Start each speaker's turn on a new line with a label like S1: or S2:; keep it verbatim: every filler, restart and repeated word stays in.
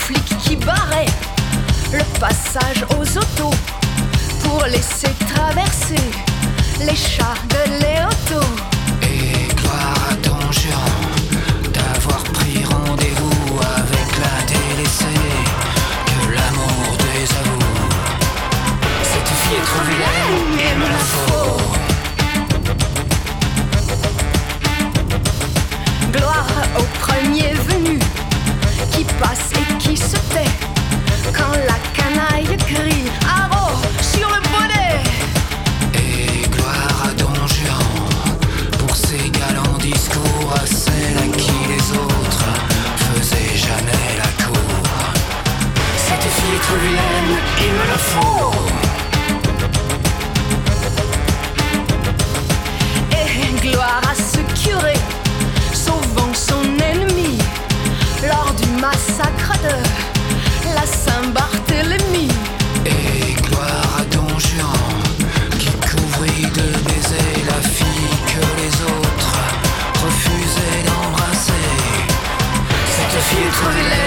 S1: flics qui barraient le passage aux autos pour laisser traverser les chats de Léoto.
S2: Et gloire à ton géant d'avoir pris rendez-vous avec la délaissée que l'amour désavoue. Cette fille est trop vilaine et me la faut.
S1: Gloire au premier venu qui passe et qui se tait quand la canaille crie haro sur le bonnet.
S2: Et gloire à Don Juan pour ses galants discours à celle à qui les autres faisaient jamais la cour. Cette fille est trop vilaine, il me la faut.
S1: Et gloire à ce curé sauvant son ennemi lors du massacre de la Saint-Barthélemy.
S2: Et gloire à Don Juan qui couvrit de baisers la fille que les autres refusaient d'embrasser. Cette fille est trop vilaine.